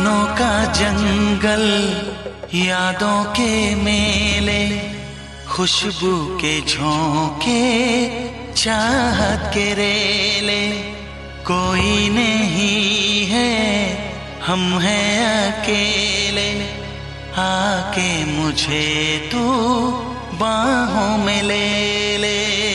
दिनों का जंगल, यादों के मेले, खुशबू के झोंके, चाहत के रेले। कोई नहीं है, हम हैं अकेले, आके मुझे तू बाहों में ले ले।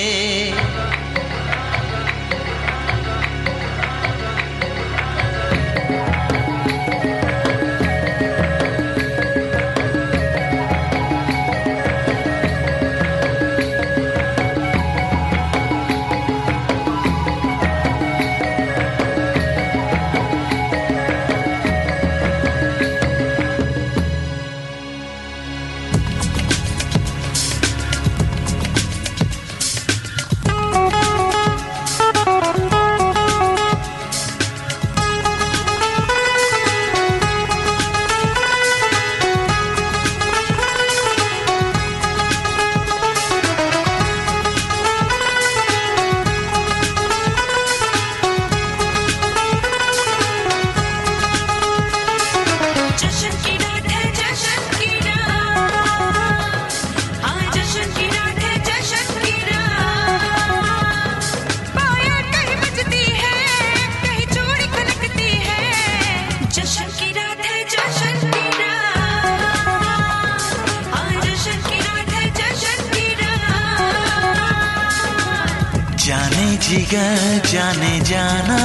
जाने जिगर जाने जाना,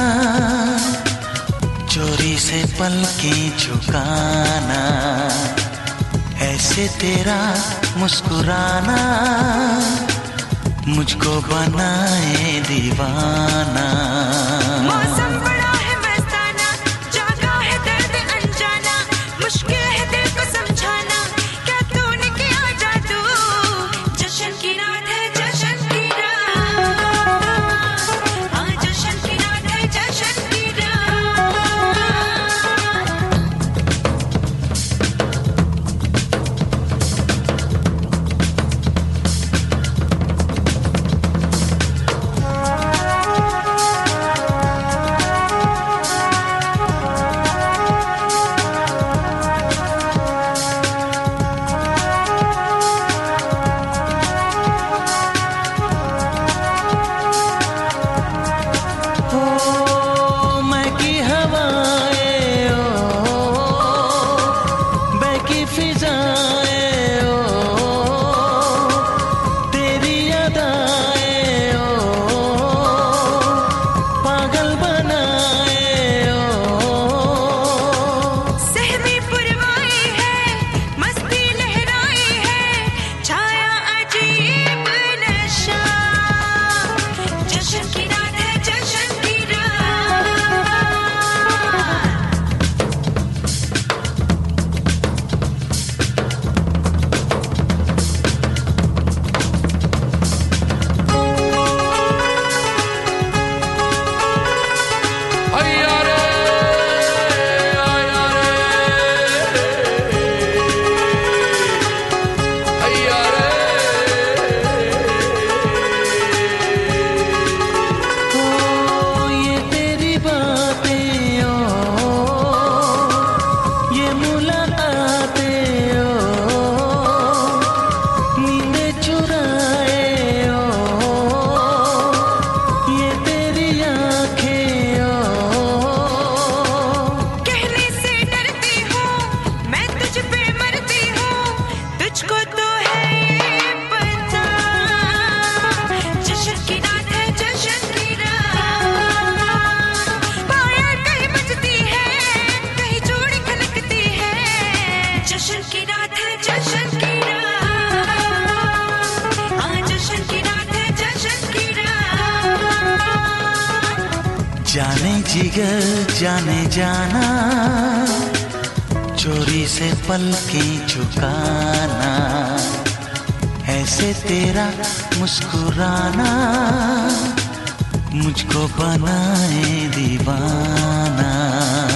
चोरी से पलकें झुकाना, ऐसे तेरा मुस्कुराना मुझको बनाए दीवाना। मौसम बड़ा है मस्ताना, जागा है दर्द अनजाना, मुश्किल है दिल को समझाना, क्या तूने किया जादू। जश्न की रात है, जश्न की रात, हाँ जश्न की रात है, जश्न की रात। जाने जिगर जाने जाना, चोरी से पलकें झुकाना, ऐसे तेरा मुस्कुराना मुझको बनाए दीवाना।